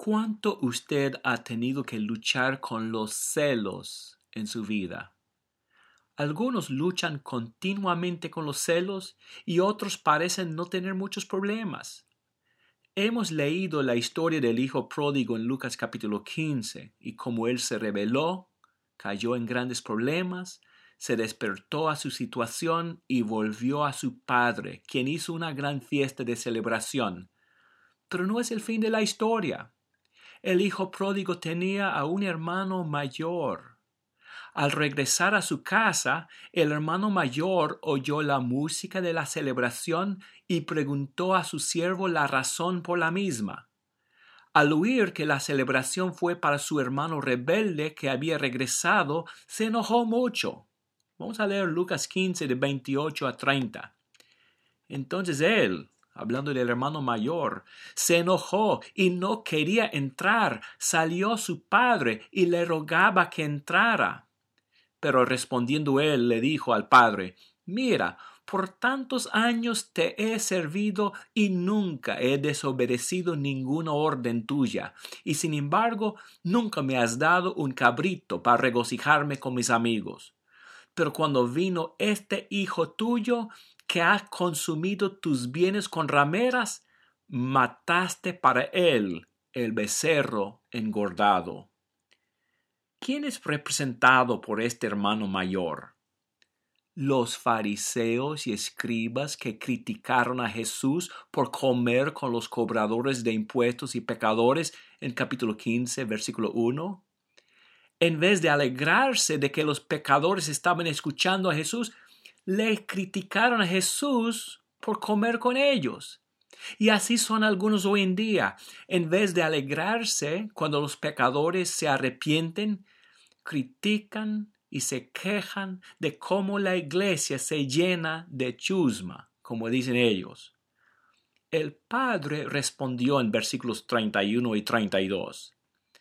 ¿Cuánto usted ha tenido que luchar con los celos en su vida? Algunos luchan continuamente con los celos y otros parecen no tener muchos problemas. Hemos leído la historia del hijo pródigo en Lucas capítulo 15 y cómo él se rebeló, cayó en grandes problemas, se despertó a su situación y volvió a su padre, quien hizo una gran fiesta de celebración. Pero no es el fin de la historia. El hijo pródigo tenía a un hermano mayor. Al regresar a su casa, el hermano mayor oyó la música de la celebración y preguntó a su siervo la razón por la misma. Al oír que la celebración fue para su hermano rebelde que había regresado, se enojó mucho. Vamos a leer Lucas 15 de 28 a 30. Entonces él, hablando del hermano mayor, se enojó y no quería entrar. Salió su padre y le rogaba que entrara. Pero respondiendo él le dijo al padre: «Mira, por tantos años te he servido y nunca he desobedecido ninguna orden tuya, y sin embargo nunca me has dado un cabrito para regocijarme con mis amigos. Pero cuando vino este hijo tuyo que ha consumido tus bienes con rameras, mataste para él el becerro engordado». ¿Quién es representado por este hermano mayor? Los fariseos y escribas que criticaron a Jesús por comer con los cobradores de impuestos y pecadores en capítulo 15, versículo 1. En vez de alegrarse de que los pecadores estaban escuchando a Jesús, le criticaron a Jesús por comer con ellos. Y así son algunos hoy en día. En vez de alegrarse cuando los pecadores se arrepienten, critican y se quejan de cómo la iglesia se llena de chusma, como dicen ellos. El padre respondió en versículos 31 y 32.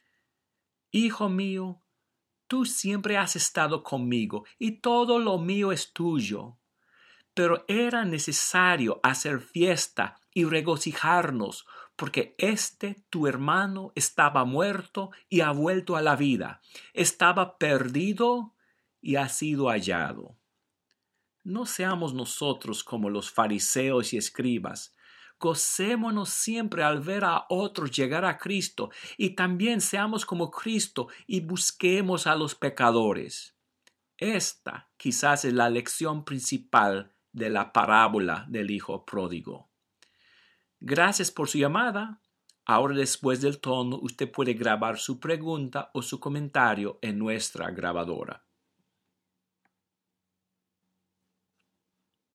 «Hijo mío, tú siempre has estado conmigo y todo lo mío es tuyo. Pero era necesario hacer fiesta y regocijarnos, porque tu hermano estaba muerto y ha vuelto a la vida. Estaba perdido y ha sido hallado». No seamos nosotros como los fariseos y escribas. Gocémonos siempre al ver a otros llegar a Cristo y también seamos como Cristo y busquemos a los pecadores. Esta quizás es la lección principal de la parábola del hijo pródigo. Gracias por su llamada. Ahora, después del tono, usted puede grabar su pregunta o su comentario en nuestra grabadora.